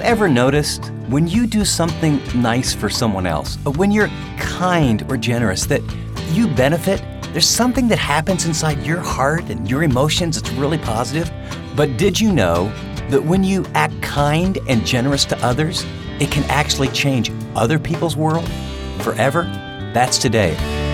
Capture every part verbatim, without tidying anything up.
ever noticed when you do something nice for someone else, or when you're kind or generous, that you benefit? There's something that happens inside your heart and your emotions that's really positive. But did you know that when you act kind and generous to others, it can actually change other people's world forever? That's today.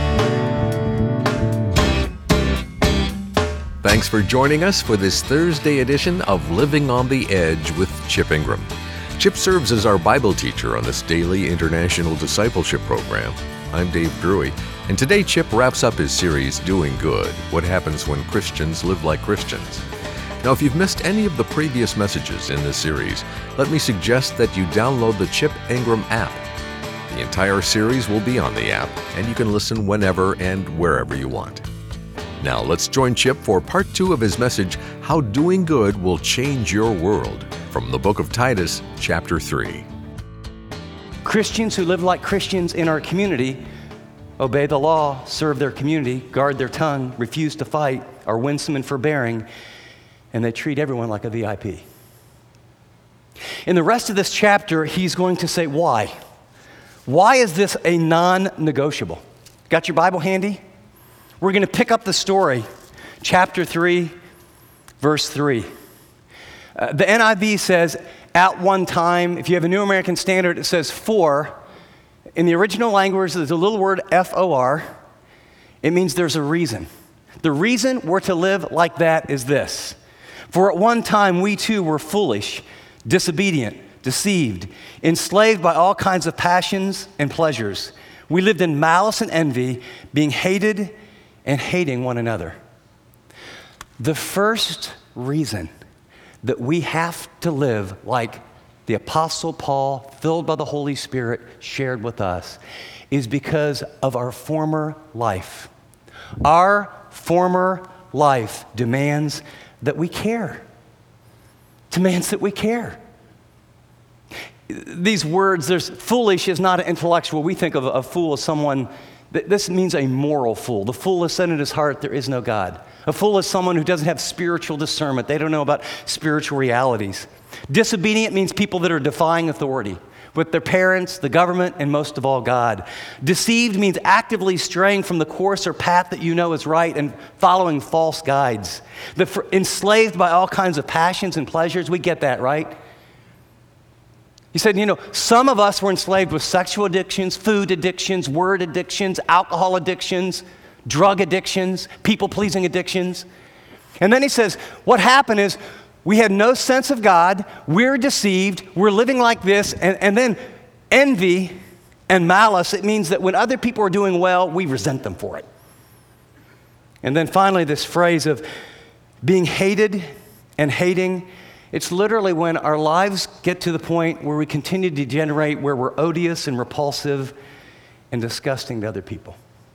Thanks for joining us for this Thursday edition of Living on the Edge with Chip Ingram. Chip serves as our Bible teacher on this daily international discipleship program. I'm Dave Drury, and today Chip wraps up his series, Doing Good, What Happens When Christians Live Like Christians. Now, if you've missed any of the previous messages in this series, let me suggest that you download the Chip Ingram app. The entire series will be on the app, and you can listen whenever and wherever you want. Now, let's join Chip for part two of his message, How Doing Good Will Change Your World, from the book of Titus, chapter three. Christians who live like Christians in our community obey the law, serve their community, guard their tongue, refuse to fight, are winsome and forbearing, and they treat everyone like a V I P. In the rest of this chapter, he's going to say why. Why is this a non-negotiable? Got your Bible handy? We're going to pick up the story, chapter three, verse three. Uh, the N I V says, at one time. If you have a New American Standard, it says for. In the original language, there's a little word, F O R. It means there's a reason. The reason we're to live like that is this. For at one time, we too were foolish, disobedient, deceived, enslaved by all kinds of passions and pleasures. We lived in malice and envy, being hated and hating one another. The first reason that we have to live like the Apostle Paul, filled by the Holy Spirit, shared with us, is because of our former life. Our former life demands that we care. Demands that we care. These words, there's foolish is not an intellectual. We think of a fool as someone, this means a moral fool. The fool has said in his heart, there is no God. A fool is someone who doesn't have spiritual discernment. They don't know about spiritual realities. Disobedient means people that are defying authority with their parents, the government, and most of all, God. Deceived means actively straying from the course or path that you know is right and following false guides. The for, enslaved by all kinds of passions and pleasures. We get that, right? He said, you know, some of us were enslaved with sexual addictions, food addictions, word addictions, alcohol addictions, drug addictions, people-pleasing addictions. And then he says, what happened is we had no sense of God, we're deceived, we're living like this, and, and then envy and malice, it means that when other people are doing well, we resent them for it. And then finally, this phrase of being hated and hating, it's literally when our lives get to the point where we continue to degenerate, where we're odious and repulsive and disgusting to other people.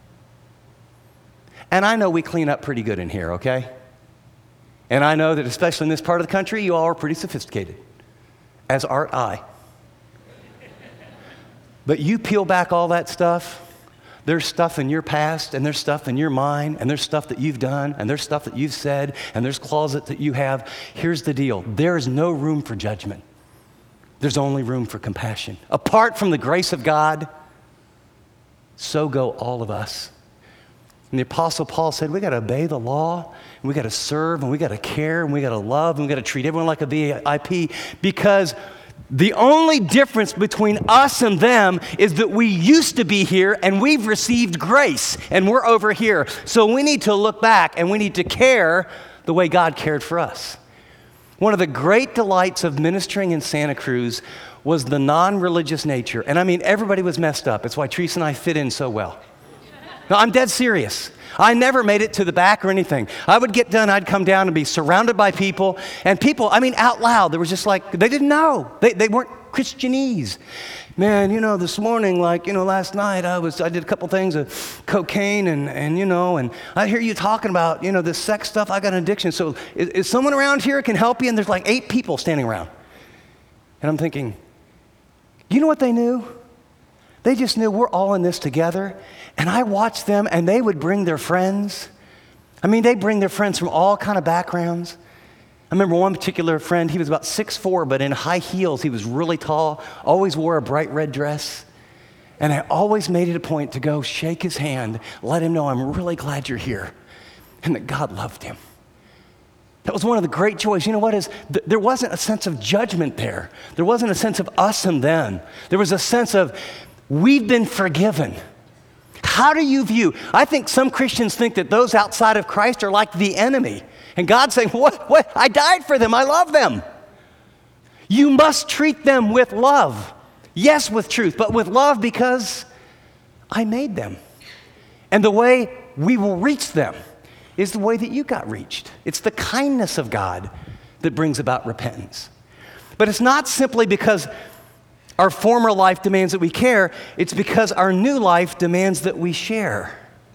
And I know we clean up pretty good in here, okay? And I know that especially in this part of the country, you all are pretty sophisticated, as art I. But you peel back all that stuff, there's stuff in your past, and there's stuff in your mind, and there's stuff that you've done, and there's stuff that you've said, and there's closet that you have. Here's the deal. There is no room for judgment. There's only room for compassion. Apart from the grace of God, so go all of us. And the Apostle Paul said, we got to obey the law, and we got to serve, and we got to care, and we got to love, and we got to treat everyone like a V I P, because the only difference between us and them is that we used to be here, and we've received grace, and we're over here. So we need to look back, and we need to care the way God cared for us. One of the great delights of ministering in Santa Cruz was the non-religious nature. And I mean, everybody was messed up. It's why Teresa and I fit in so well. No, I'm dead serious. I never made it to the back or anything. I would get done, I'd come down and be surrounded by people, and people, I mean, out loud, there was just like, they didn't know. They, they weren't Christianese. Man, you know, this morning, like, you know, last night, I was, I did a couple things of cocaine and, and, you know, and I hear you talking about, you know, this sex stuff. I got an addiction. So is, is someone around here can help you? And there's like eight people standing around. And I'm thinking, you know what they knew? They just knew we're all in this together. And I watched them, and they would bring their friends. I mean, they bring their friends from all kind of backgrounds. I remember one particular friend, he was about six foot four, but in high heels. He was really tall, always wore a bright red dress. And I always made it a point to go shake his hand, let him know I'm really glad you're here, and that God loved him. That was one of the great joys. You know what is, th- there wasn't a sense of judgment there. There wasn't a sense of us and them. There was a sense of, we've been forgiven. How do you view? I think some Christians think that those outside of Christ are like the enemy. And God's saying, what, what? I died for them. I love them. You must treat them with love. Yes, with truth, but with love because I made them. And the way we will reach them is the way that you got reached. It's the kindness of God that brings about repentance. But it's not simply because our former life demands that we care. It's because our new life demands that we share.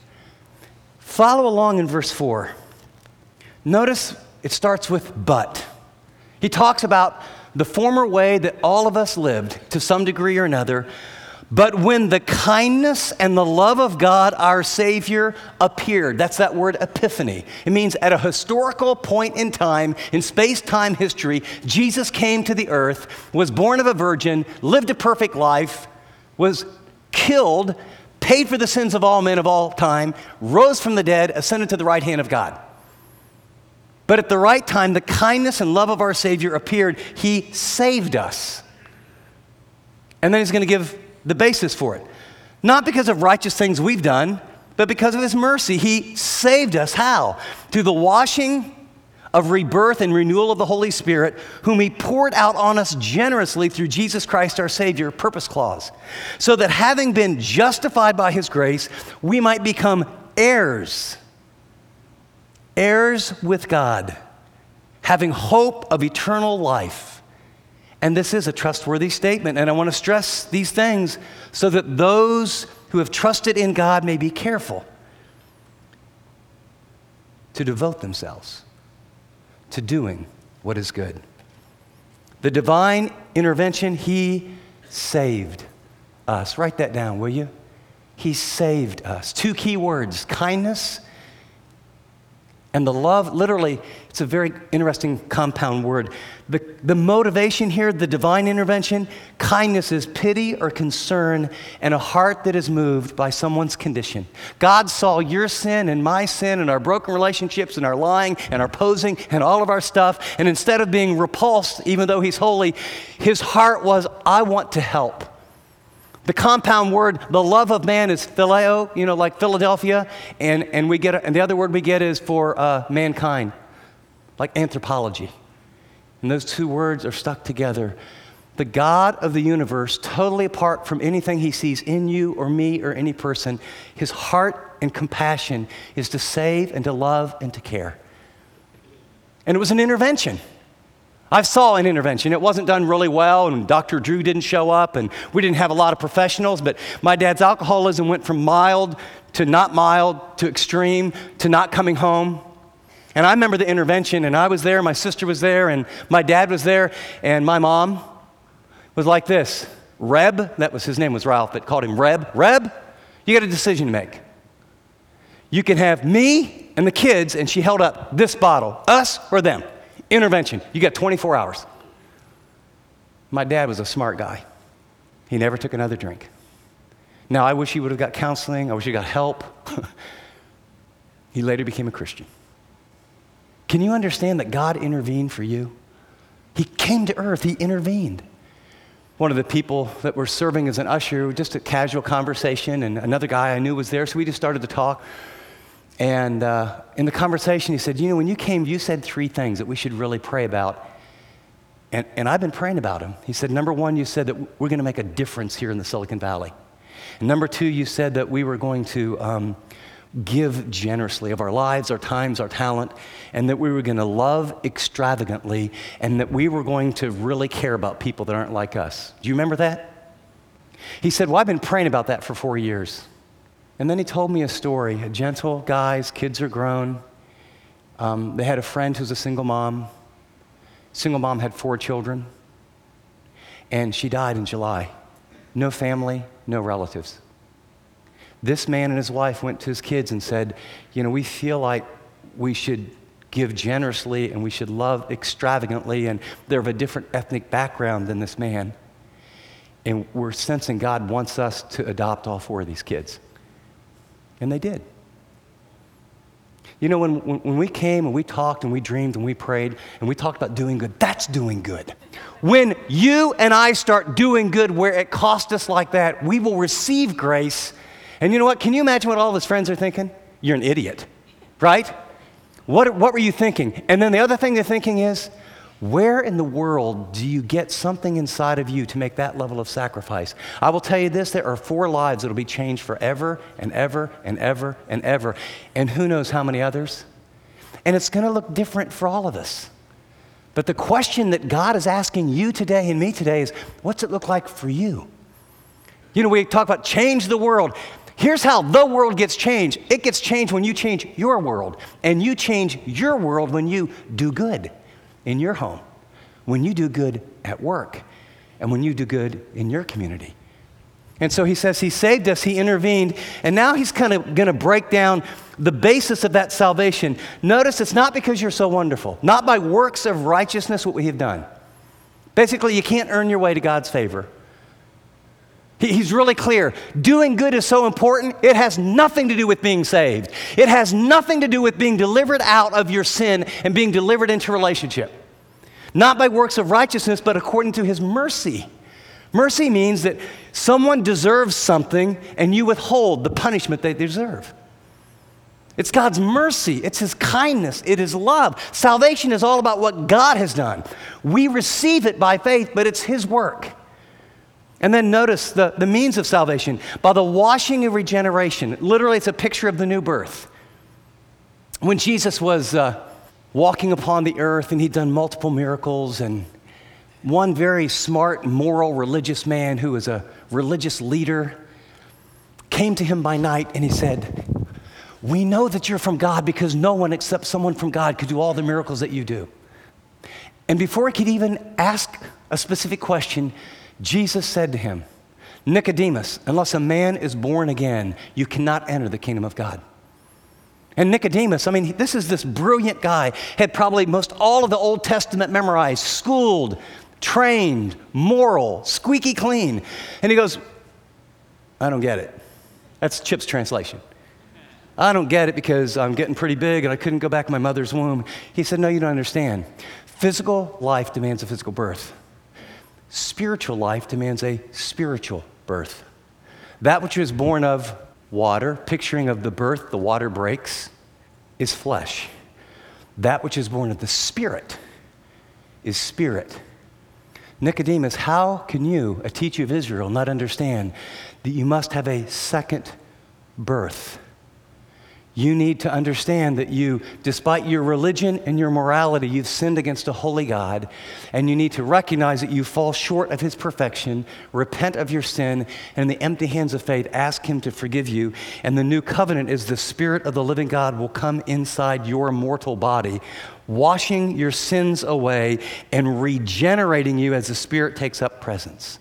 Follow along in verse four. Notice it starts with but. He talks about the former way that all of us lived to some degree or another, but when the kindness and the love of God, our Savior, appeared. That's that word epiphany. It means at a historical point in time, in space-time history, Jesus came to the earth, was born of a virgin, lived a perfect life, was killed, paid for the sins of all men of all time, rose from the dead, ascended to the right hand of God. But at the right time, the kindness and love of our Savior appeared. He saved us. And then he's going to give the basis for it. Not because of righteous things we've done, but because of his mercy. He saved us. How? Through the washing of rebirth and renewal of the Holy Spirit, whom he poured out on us generously through Jesus Christ our Savior, purpose clause, so that having been justified by his grace, we might become heirs. Heirs with God, having hope of eternal life. And this is a trustworthy statement, and I want to stress these things so that those who have trusted in God may be careful to devote themselves to doing what is good. The divine intervention, he saved us. Write that down, will you? He saved us. Two key words, kindness and the love. Literally, it's a very interesting compound word. The, the motivation here, the divine intervention, kindness is pity or concern and a heart that is moved by someone's condition. God saw your sin and my sin and our broken relationships and our lying and our posing and all of our stuff. And instead of being repulsed, even though he's holy, his heart was, I want to help. The compound word, the love of man, is phileo, you know, like Philadelphia, and, and we get, and the other word we get is for uh, mankind, like anthropology. And those two words are stuck together. The God of the universe, totally apart from anything he sees in you or me or any person, his heart and compassion is to save and to love and to care. And it was an intervention. I saw an intervention. It wasn't done really well, and Doctor Drew didn't show up, and we didn't have a lot of professionals, but my dad's alcoholism went from mild to not mild to extreme to not coming home. And I remember the intervention, and I was there, my sister was there, and my dad was there, and my mom was like this. Reb, that was his name was Ralph, but called him Reb. Reb, you got a decision to make. You can have me and the kids, and she held up this bottle, us or them. Intervention. You got twenty-four hours. My dad was a smart guy. He never took another drink. Now, I wish he would have got counseling. I wish he got help. He later became a Christian. Can you understand that God intervened for you? He came to earth. He intervened. One of the people that were serving as an usher, just a casual conversation, and another guy I knew was there, so we just started to talk. And uh, in the conversation, he said, you know, when you came, you said three things that we should really pray about. And, and I've been praying about them. He said, number one, you said that we're going to make a difference here in the Silicon Valley. And number two, you said that we were going to um, give generously of our lives, our times, our talent, and that we were going to love extravagantly, and that we were going to really care about people that aren't like us. Do you remember that? He said, well, I've been praying about that for four years. And then he told me a story. A gentle guy, his kids are grown. Um, they had a friend who's a single mom. Single mom had four children. And she died in July. No family, no relatives. This man and his wife went to his kids and said, you know, we feel like we should give generously and we should love extravagantly, and they're of a different ethnic background than this man. And we're sensing God wants us to adopt all four of these kids. And they did. You know, when, when, when we came and we talked and we dreamed and we prayed and we talked about doing good, that's doing good. When you and I start doing good where it cost us like that, we will receive grace. And you know what? Can you imagine what all of his friends are thinking? You're an idiot, right? What, what were you thinking? And then the other thing they're thinking is, where in the world do you get something inside of you to make that level of sacrifice? I will tell you this, there are four lives that will be changed forever and ever and ever and ever. And who knows how many others? And it's going to look different for all of us. But the question that God is asking you today and me today is, what's it look like for you? You know, we talk about change the world. Here's how the world gets changed. It gets changed when you change your world. And you change your world when you do good in your home, when you do good at work, and when you do good in your community. And so he says he saved us, he intervened, and now he's kind of going to break down the basis of that salvation. Notice it's not because you're so wonderful, not by works of righteousness what we have done. Basically, you can't earn your way to God's favor. He, he's really clear. Doing good is so important, it has nothing to do with being saved. It has nothing to do with being delivered out of your sin and being delivered into relationship. Not by works of righteousness, but according to his mercy. Mercy means that someone deserves something and you withhold the punishment they deserve. It's God's mercy. It's his kindness. It is love. Salvation is all about what God has done. We receive it by faith, but it's his work. And then notice the, the means of salvation. By the washing of regeneration. Literally, it's a picture of the new birth. When Jesus was uh, walking upon the earth and he'd done multiple miracles, and one very smart, moral, religious man who was a religious leader came to him by night and he said, "We know that you're from God because no one except someone from God could do all the miracles that you do." And before he could even ask a specific question, Jesus said to him, "Nicodemus, unless a man is born again, you cannot enter the kingdom of God." And Nicodemus, I mean, this is this brilliant guy, had probably most all of the Old Testament memorized, schooled, trained, moral, squeaky clean. And he goes, "I don't get it." That's Chip's translation. "I don't get it because I'm getting pretty big and I couldn't go back in my mother's womb." He said, "No, you don't understand. Physical life demands a physical birth. Spiritual life demands a spiritual birth. That which is born of water, picturing of the birth, the water breaks, is flesh. That which is born of the Spirit is spirit." Nicodemus, how can you, a teacher of Israel, not understand that you must have a second birth? You need to understand that you, despite your religion and your morality, you've sinned against a holy God, and you need to recognize that you fall short of his perfection, repent of your sin, and in the empty hands of faith, ask him to forgive you. And the new covenant is the Spirit of the living God will come inside your mortal body, washing your sins away and regenerating you as the Spirit takes up presence.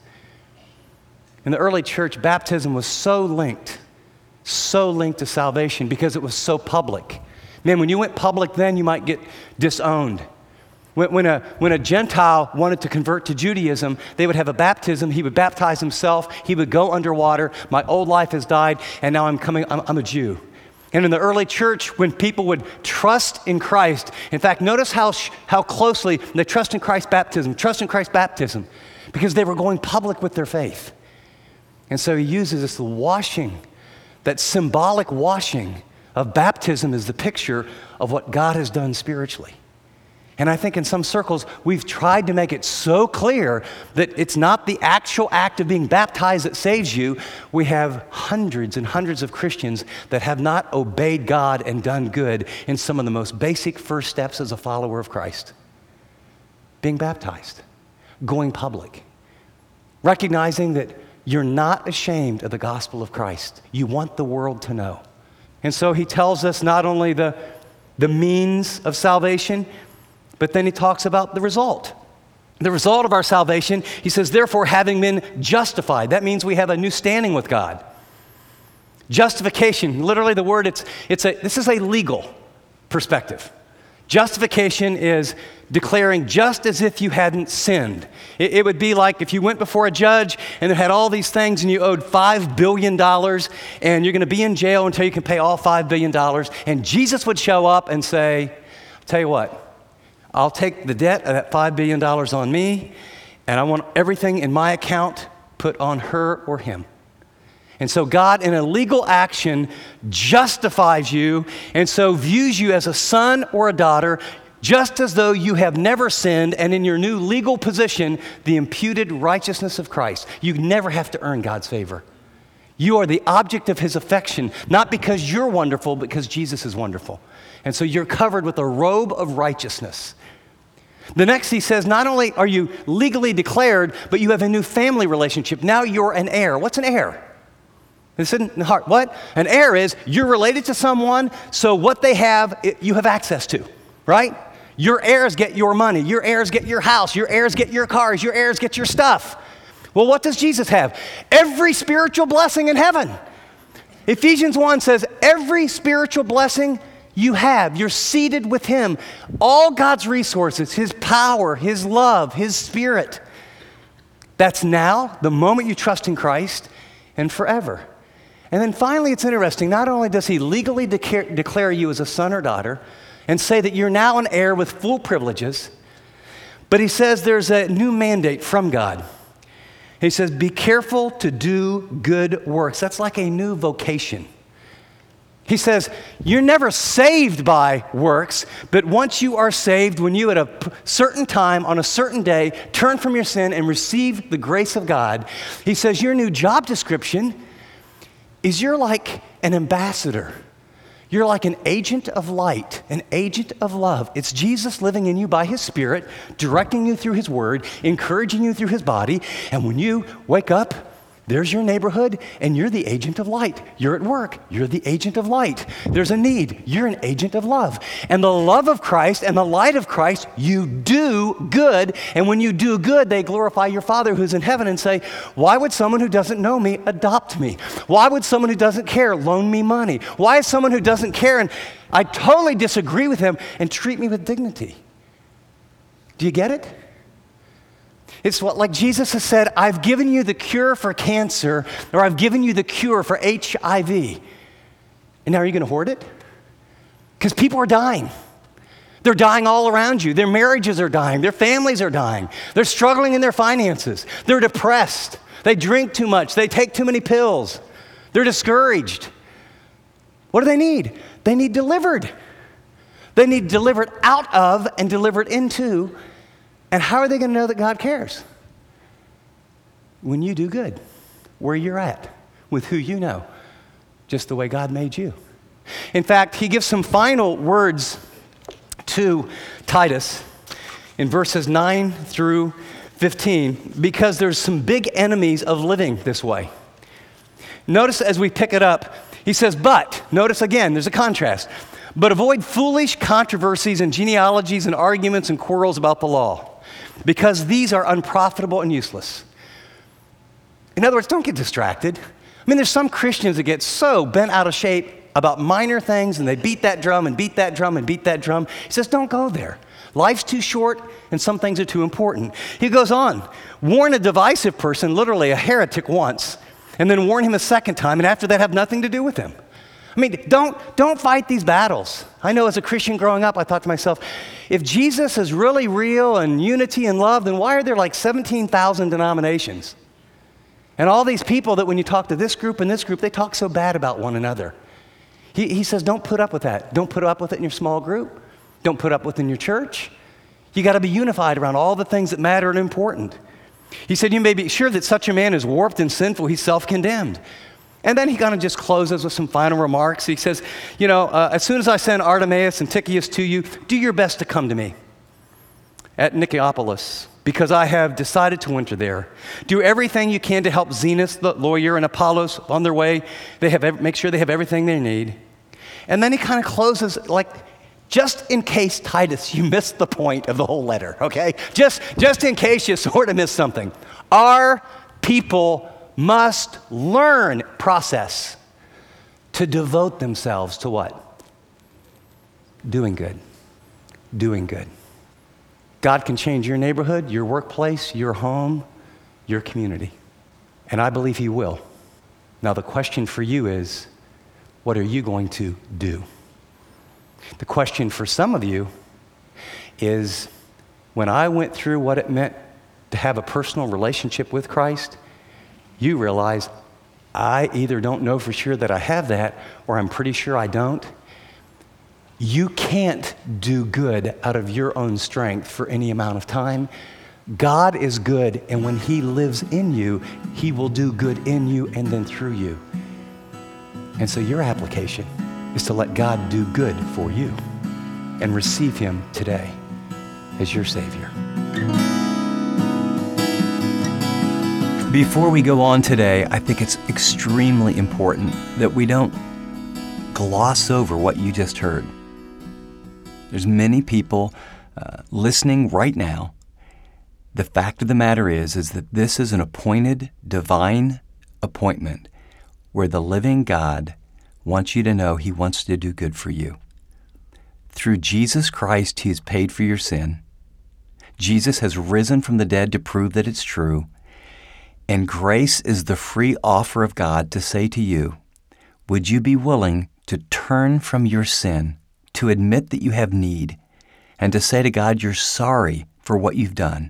In the early church, baptism was so linked so linked to salvation because it was so public. Man, when you went public then, you might get disowned. When, when, a, when a Gentile wanted to convert to Judaism, they would have a baptism. He would baptize himself. He would go underwater. My old life has died, and now I'm coming, I'm, I'm a Jew. And in the early church, when people would trust in Christ, in fact, notice how, how closely they trust in Christ's baptism, trust in Christ's baptism, because they were going public with their faith. And so he uses this washing. That symbolic washing of baptism is the picture of what God has done spiritually. And I think in some circles, we've tried to make it so clear that it's not the actual act of being baptized that saves you. We have hundreds and hundreds of Christians that have not obeyed God and done good in some of the most basic first steps as a follower of Christ. Being baptized, going public, recognizing that you're not ashamed of the gospel of Christ. You want the world to know. And so he tells us not only the, the means of salvation, but then he talks about the result. The result of our salvation, he says, therefore, having been justified. That means we have a new standing with God. Justification, literally the word, it's, it's a, this is a legal perspective. Justification is declaring just as if you hadn't sinned. It, it would be like if you went before a judge and they had all these things and you owed five billion dollars and you're going to be in jail until you can pay all five billion dollars, and Jesus would show up and say, I'll tell you what, I'll take the debt of that five billion dollars on me, and I want everything in my account put on her or him. And so God, in a legal action, justifies you and so views you as a son or a daughter, just as though you have never sinned, and in your new legal position, the imputed righteousness of Christ. You never have to earn God's favor. You are the object of his affection, not because you're wonderful, but because Jesus is wonderful. And so you're covered with a robe of righteousness. The next, he says, not only are you legally declared, but you have a new family relationship. Now you're an heir. What's an heir? It's in the heart. What? An heir is you're related to someone, so what they have, it, you have access to, right? Your heirs get your money. Your heirs get your house. Your heirs get your cars. Your heirs get your stuff. Well, what does Jesus have? Every spiritual blessing in heaven. Ephesians one says, every spiritual blessing you have, you're seated with him. All God's resources, his power, his love, his spirit. That's now, the moment you trust in Christ, and forever. And then finally, it's interesting. Not only does he legally declare, declare you as a son or daughter and say that you're now an heir with full privileges, but he says there's a new mandate from God. He says, be careful to do good works. That's like a new vocation. He says, you're never saved by works, but once you are saved, when you at a certain time, on a certain day, turn from your sin and receive the grace of God, he says your new job description is you're like an ambassador. You're like an agent of light, an agent of love. It's Jesus living in you by his Spirit, directing you through his word, encouraging you through his body, and when you wake up, there's your neighborhood, and you're the agent of light. You're at work. You're the agent of light. There's a need. You're an agent of love. And the love of Christ and the light of Christ, you do good. And when you do good, they glorify your Father who's in heaven and say, why would someone who doesn't know me adopt me? Why would someone who doesn't care loan me money? Why is someone who doesn't care and I totally disagree with him and treat me with dignity? Do you get it? It's what, like Jesus has said, I've given you the cure for cancer, or I've given you the cure for H I V. And now are you going to hoard it? Because people are dying. They're dying all around you. Their marriages are dying. Their families are dying. They're struggling in their finances. They're depressed. They drink too much. They take too many pills. They're discouraged. What do they need? They need delivered. They need delivered out of and delivered into. And how are they going to know that God cares? When you do good, where you're at, with who you know, just the way God made you. In fact, he gives some final words to Titus in verses nine through fifteen, because there's some big enemies of living this way. Notice as we pick it up, he says, but, notice again, there's a contrast, but avoid foolish controversies and genealogies and arguments and quarrels about the law, because these are unprofitable and useless. In other words, don't get distracted. I mean, there's some Christians that get so bent out of shape about minor things, and they beat that drum and beat that drum and beat that drum. He says, don't go there. Life's too short, and some things are too important. He goes on, warn a divisive person, literally a heretic once, and then warn him a second time, and after that have nothing to do with him. I mean, don't, don't fight these battles. I know as a Christian growing up, I thought to myself, if Jesus is really real and unity and love, then why are there like seventeen thousand denominations? And all these people that when you talk to this group and this group, they talk so bad about one another. He, he says, don't put up with that. Don't put up with it in your small group. Don't put up with it in your church. You got to be unified around all the things that matter and important. He said, you may be sure that such a man is warped and sinful. He's self-condemned. And then he kind of just closes with some final remarks. He says, you know, uh, as soon as I send Artemas and Tychicus to you, do your best to come to me at Nicopolis, because I have decided to winter there. Do everything you can to help Zenas, the lawyer, and Apollos on their way. They have ev- make sure they have everything they need. And then he kind of closes like, just in case, Titus, you missed the point of the whole letter, okay? Just, just in case you sort of missed something. Our people must learn process to devote themselves to what? Doing good. doing good. God can change your neighborhood, your workplace, your home, your community. And I believe he will. Now the question for you is, what are you going to do? The question for some of you is, when I went through what it meant to have a personal relationship with Christ, you realize I either don't know for sure that I have that, or I'm pretty sure I don't. You can't do good out of your own strength for any amount of time. God is good, and when he lives in you, he will do good in you and then through you. And so your application is to let God do good for you and receive him today as your Savior. Before we go on today, I think it's extremely important that we don't gloss over what you just heard. There's many people uh, listening right now. The fact of the matter is, is that this is an appointed divine appointment where the living God wants you to know he wants to do good for you. Through Jesus Christ, he has paid for your sin. Jesus has risen from the dead to prove that it's true. And grace is the free offer of God to say to you, would you be willing to turn from your sin, to admit that you have need, and to say to God you're sorry for what you've done,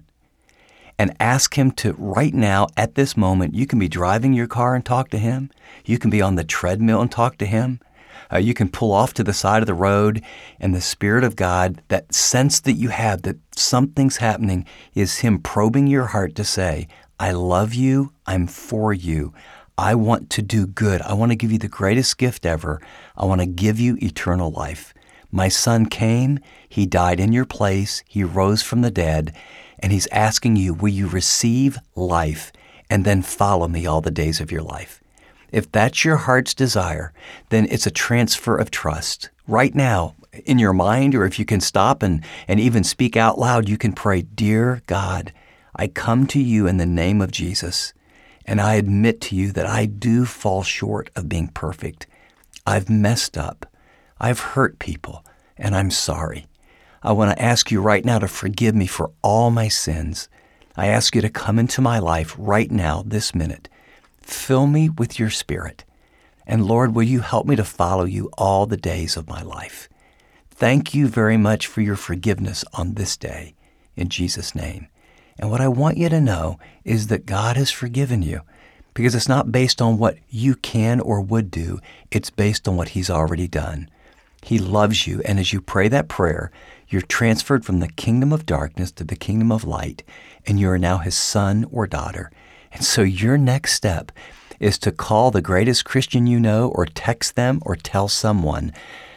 and ask him to, right now, at this moment, you can be driving your car and talk to him. You can be on the treadmill and talk to him. Uh, you can pull off to the side of the road, and the Spirit of God, that sense that you have that something's happening, is him probing your heart to say, I love you, I'm for you. I want to do good. I want to give you the greatest gift ever. I want to give you eternal life. My son came, he died in your place, he rose from the dead, and he's asking you, will you receive life and then follow me all the days of your life? If that's your heart's desire, then it's a transfer of trust. Right now, in your mind, or if you can stop and, and even speak out loud, you can pray, Dear God, I come to you in the name of Jesus, and I admit to you that I do fall short of being perfect. I've messed up. I've hurt people, and I'm sorry. I want to ask you right now to forgive me for all my sins. I ask you to come into my life right now, this minute. Fill me with your Spirit. And Lord, will you help me to follow you all the days of my life? Thank you very much for your forgiveness on this day, in Jesus' name. And what I want you to know is that God has forgiven you, because it's not based on what you can or would do. It's based on what he's already done. He loves you, and as you pray that prayer, you're transferred from the kingdom of darkness to the kingdom of light, and you are now his son or daughter. And so your next step is to call the greatest Christian you know, or text them, or tell someone,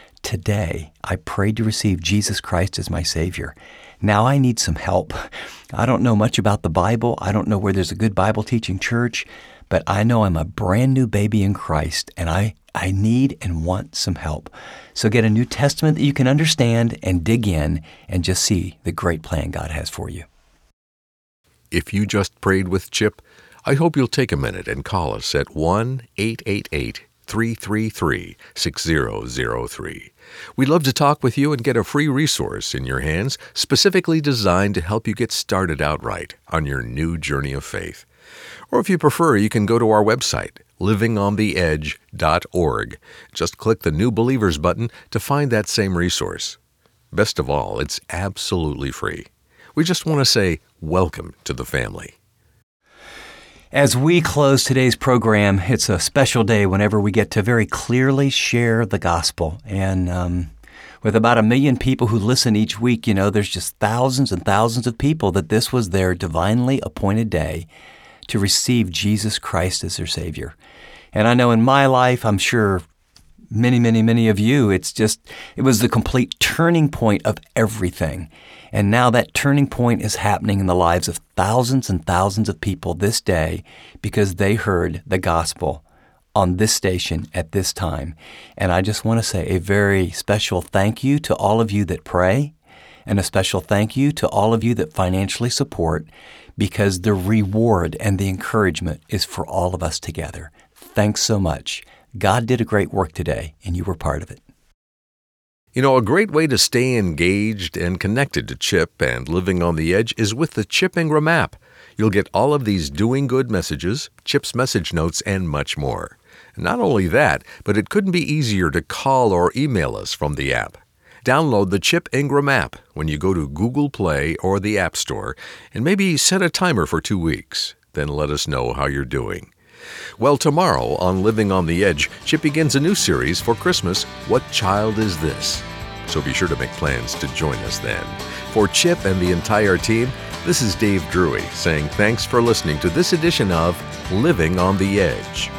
today I prayed to receive Jesus Christ as my Savior. Now I need some help. I don't know much about the Bible. I don't know where there's a good Bible teaching church, but I know I'm a brand new baby in Christ, and I, I need and want some help. So get a New Testament that you can understand and dig in and just see the great plan God has for you. If you just prayed with Chip, I hope you'll take a minute and call us at one eight eight eight, three three three, six zero zero three. We'd love to talk with you and get a free resource in your hands specifically designed to help you get started out right on your new journey of faith. Or if you prefer, you can go to our website, living on the edge dot org. Just click the New Believers button to find that same resource. Best of all, it's absolutely free. We just want to say welcome to the family. As we close today's program, it's a special day whenever we get to very clearly share the gospel. And um, with about a million people who listen each week, you know, there's just thousands and thousands of people that this was their divinely appointed day to receive Jesus Christ as their Savior. And I know in my life, I'm sure many, many, many of you, it's just, it was the complete turning point of everything. And now that turning point is happening in the lives of thousands and thousands of people this day because they heard the gospel on this station at this time. And I just want to say a very special thank you to all of you that pray, and a special thank you to all of you that financially support, because the reward and the encouragement is for all of us together. Thanks so much. God did a great work today, and you were part of it. You know, a great way to stay engaged and connected to Chip and Living on the Edge is with the Chip Ingram app. You'll get all of these doing good messages, Chip's message notes, and much more. Not only that, but it couldn't be easier to call or email us from the app. Download the Chip Ingram app when you go to Google Play or the App Store, and maybe set a timer for two weeks. Then let us know how you're doing. Well, tomorrow on Living on the Edge, Chip begins a new series for Christmas, What Child Is This? So be sure to make plans to join us then. For Chip and the entire team, this is Dave Drury saying thanks for listening to this edition of Living on the Edge.